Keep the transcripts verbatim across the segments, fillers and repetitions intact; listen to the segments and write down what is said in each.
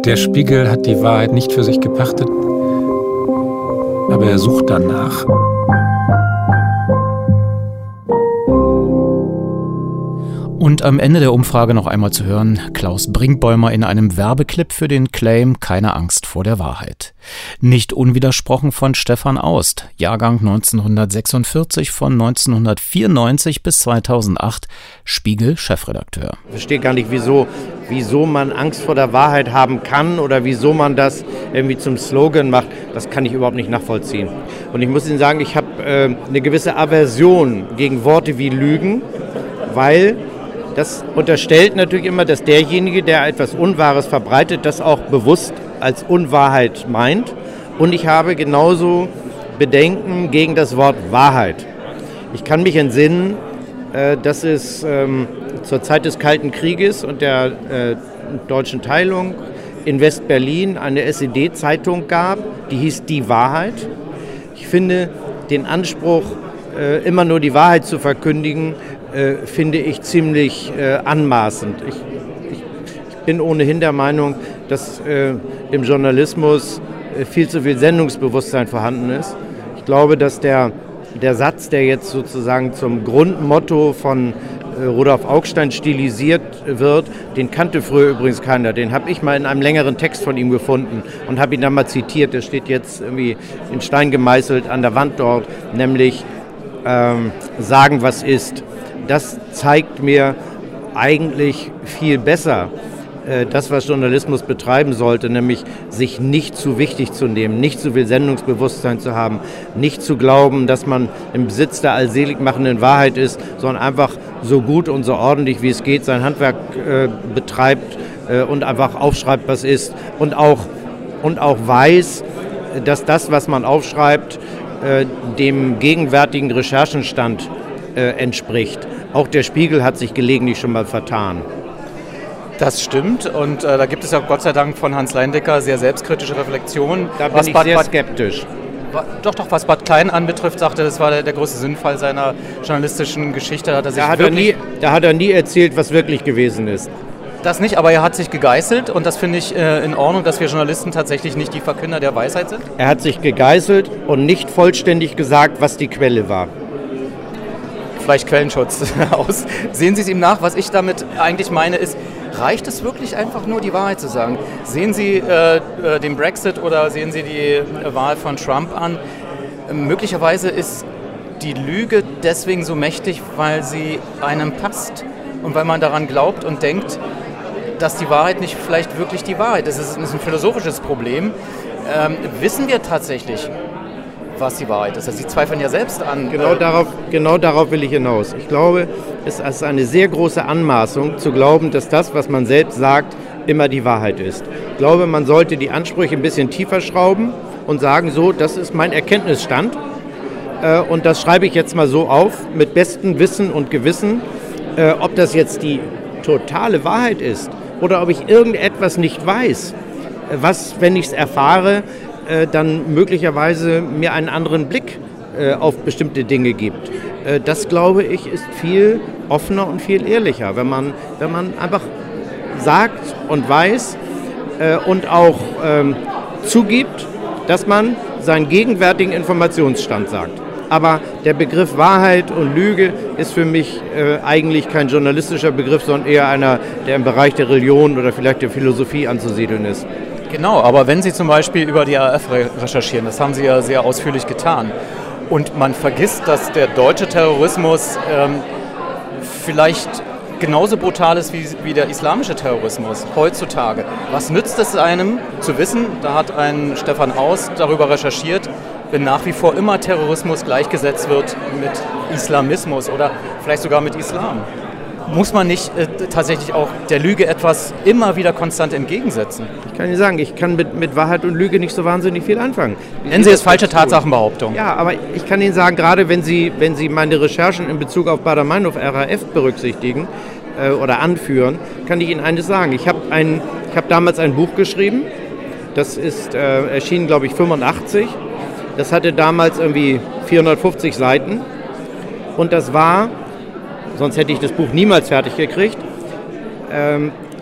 Der Spiegel hat die Wahrheit nicht für sich gepachtet, aber er sucht danach. Und am Ende der Umfrage noch einmal zu hören, Klaus Brinkbäumer in einem Werbeclip für den Claim „Keine Angst vor der Wahrheit". Nicht unwidersprochen von Stefan Aust, Jahrgang neunzehnhundertsechsundvierzig, von neunzehnhundertvierundneunzig bis zweitausendacht, Spiegel-Chefredakteur. Ich verstehe gar nicht, wieso, wieso man Angst vor der Wahrheit haben kann oder wieso man das irgendwie zum Slogan macht. Das kann ich überhaupt nicht nachvollziehen. Und ich muss Ihnen sagen, ich habe äh, eine gewisse Aversion gegen Worte wie Lügen, weil das unterstellt natürlich immer, dass derjenige, der etwas Unwahres verbreitet, das auch bewusst als Unwahrheit meint. Und ich habe genauso Bedenken gegen das Wort Wahrheit. Ich kann mich entsinnen, äh, dass es ähm, zur Zeit des Kalten Krieges und der äh, deutschen Teilung in West-Berlin eine S E D-Zeitung gab, die hieß Die Wahrheit. Ich finde den Anspruch, äh, immer nur die Wahrheit zu verkündigen, Äh, finde ich ziemlich äh, anmaßend. Ich, ich, ich bin ohnehin der Meinung, dass äh, im Journalismus äh, viel zu viel Sendungsbewusstsein vorhanden ist. Ich glaube, dass der, der Satz, der jetzt sozusagen zum Grundmotto von äh, Rudolf Augstein stilisiert wird, den kannte früher übrigens keiner. Den habe ich mal in einem längeren Text von ihm gefunden und habe ihn dann mal zitiert. Der steht jetzt irgendwie in Stein gemeißelt an der Wand dort, nämlich ähm, sagen, was ist. Das zeigt mir eigentlich viel besser äh, das, was Journalismus betreiben sollte, nämlich sich nicht zu wichtig zu nehmen, nicht zu viel Sendungsbewusstsein zu haben, nicht zu glauben, dass man im Besitz der allseligmachenden Wahrheit ist, sondern einfach so gut und so ordentlich wie es geht sein Handwerk äh, betreibt äh, und einfach aufschreibt, was ist und auch, und auch weiß, dass das, was man aufschreibt, äh, dem gegenwärtigen Recherchenstand äh, entspricht. Auch der Spiegel hat sich gelegentlich schon mal vertan. Das stimmt und äh, da gibt es ja Gott sei Dank von Hans Leindecker sehr selbstkritische Reflexionen. Da bin was ich Bad, sehr skeptisch. Bad, doch, doch, was Bad Klein anbetrifft, sagte, das war der, der größte Sinnfall seiner journalistischen Geschichte. Da hat er, sich da, hat wirklich, er nie, da hat er nie erzählt, was wirklich gewesen ist. Das nicht, aber er hat sich gegeißelt und das finde ich äh, in Ordnung, dass wir Journalisten tatsächlich nicht die Verkünder der Weisheit sind. Er hat sich gegeißelt und nicht vollständig gesagt, was die Quelle war. Vielleicht Quellenschutz aus. Sehen Sie es ihm nach, was ich damit eigentlich meine ist, reicht es wirklich einfach nur, die Wahrheit zu sagen? Sehen Sie äh, den Brexit oder sehen Sie die Wahl von Trump an? Möglicherweise ist die Lüge deswegen so mächtig, weil sie einem passt und weil man daran glaubt und denkt, dass die Wahrheit nicht vielleicht wirklich die Wahrheit ist. Es ist ein philosophisches Problem. Ähm, wissen wir tatsächlich, was die Wahrheit ist? Also Sie zweifeln ja selbst an. Genau, äh, darauf, genau darauf will ich hinaus. Ich glaube, es ist eine sehr große Anmaßung zu glauben, dass das, was man selbst sagt, immer die Wahrheit ist. Ich glaube, man sollte die Ansprüche ein bisschen tiefer schrauben und sagen, so, das ist mein Erkenntnisstand äh, und das schreibe ich jetzt mal so auf, mit bestem Wissen und Gewissen, äh, ob das jetzt die totale Wahrheit ist oder ob ich irgendetwas nicht weiß, was, wenn ich es erfahre, dann möglicherweise mir einen anderen Blick äh, auf bestimmte Dinge gibt. Äh, das, glaube ich, ist viel offener und viel ehrlicher, wenn man, wenn man einfach sagt und weiß äh, und auch ähm, zugibt, dass man seinen gegenwärtigen Informationsstand sagt. Aber der Begriff Wahrheit und Lüge ist für mich äh, eigentlich kein journalistischer Begriff, sondern eher einer, der im Bereich der Religion oder vielleicht der Philosophie anzusiedeln ist. Genau, aber wenn Sie zum Beispiel über die A R F recherchieren, das haben Sie ja sehr ausführlich getan, und man vergisst, dass der deutsche Terrorismus ähm, vielleicht genauso brutal ist wie, wie der islamische Terrorismus heutzutage. Was nützt es einem zu wissen, da hat ein Stefan Aust darüber recherchiert, wenn nach wie vor immer Terrorismus gleichgesetzt wird mit Islamismus oder vielleicht sogar mit Islam? Muss man nicht äh, tatsächlich auch der Lüge etwas immer wieder konstant entgegensetzen? Ich kann Ihnen sagen, ich kann mit, mit Wahrheit und Lüge nicht so wahnsinnig viel anfangen. Nennen Sie es falsche Tatsachenbehauptung. Ja, aber ich kann Ihnen sagen, gerade wenn Sie, wenn Sie meine Recherchen in Bezug auf Baader-Meinhof R A F berücksichtigen äh, oder anführen, kann ich Ihnen eines sagen. Ich habe ein, ich hab damals ein Buch geschrieben, das ist äh, erschienen, glaube ich, fünfundachtzig. Das hatte damals irgendwie vierhundertfünfzig Seiten und das war... sonst hätte ich das Buch niemals fertig gekriegt. Ähm,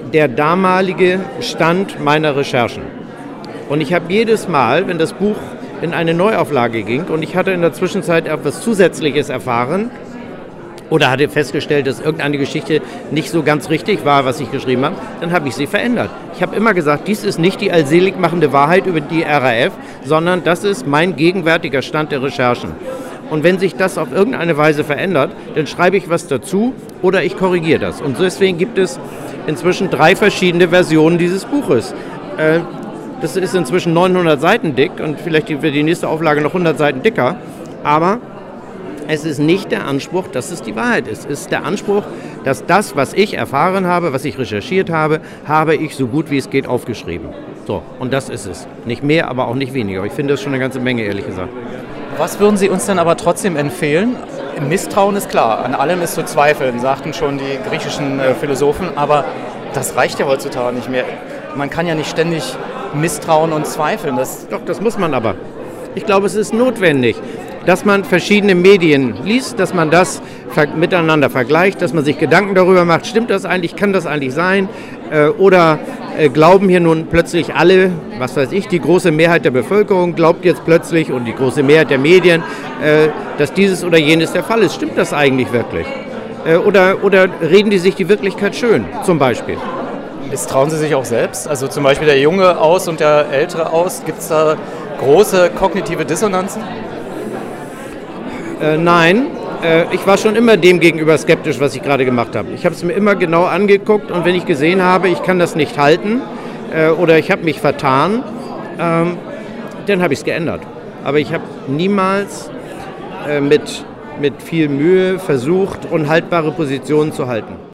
der damalige Stand meiner Recherchen. Und ich habe jedes Mal, wenn das Buch in eine Neuauflage ging und ich hatte in der Zwischenzeit etwas Zusätzliches erfahren oder hatte festgestellt, dass irgendeine Geschichte nicht so ganz richtig war, was ich geschrieben habe, dann habe ich sie verändert. Ich habe immer gesagt, dies ist nicht die allselig machende Wahrheit über die R A F, sondern das ist mein gegenwärtiger Stand der Recherchen. Und wenn sich das auf irgendeine Weise verändert, dann schreibe ich was dazu oder ich korrigiere das. Und deswegen gibt es inzwischen drei verschiedene Versionen dieses Buches. Äh, das ist inzwischen neunhundert Seiten dick und vielleicht wird die nächste Auflage noch hundert Seiten dicker. Aber es ist nicht der Anspruch, dass es die Wahrheit ist. Es ist der Anspruch, dass das, was ich erfahren habe, was ich recherchiert habe, habe ich so gut wie es geht aufgeschrieben. So, und das ist es. Nicht mehr, aber auch nicht weniger. Ich finde das schon eine ganze Menge, ehrlich gesagt. Was würden Sie uns denn aber trotzdem empfehlen? Misstrauen ist klar, an allem ist zu zweifeln, sagten schon die griechischen äh, Philosophen, aber das reicht ja heutzutage nicht mehr. Man kann ja nicht ständig misstrauen und zweifeln. Das Doch, das muss man aber. Ich glaube, es ist notwendig, dass man verschiedene Medien liest, dass man das ver- miteinander vergleicht, dass man sich Gedanken darüber macht, stimmt das eigentlich, kann das eigentlich sein? Äh, oder äh, glauben hier nun plötzlich alle, was weiß ich, die große Mehrheit der Bevölkerung glaubt jetzt plötzlich und die große Mehrheit der Medien, äh, dass dieses oder jenes der Fall ist. Stimmt das eigentlich wirklich? Äh, oder, oder reden die sich die Wirklichkeit schön, zum Beispiel? Misstrauen Sie sich auch selbst? Also zum Beispiel der Junge aus und der Ältere aus, gibt es da große kognitive Dissonanzen? Äh, nein, äh, ich war schon immer dem gegenüber skeptisch, was ich gerade gemacht habe. Ich habe es mir immer genau angeguckt und wenn ich gesehen habe, ich kann das nicht halten äh, oder ich habe mich vertan, ähm, dann habe ich es geändert. Aber ich habe niemals äh, mit, mit viel Mühe versucht, unhaltbare Positionen zu halten.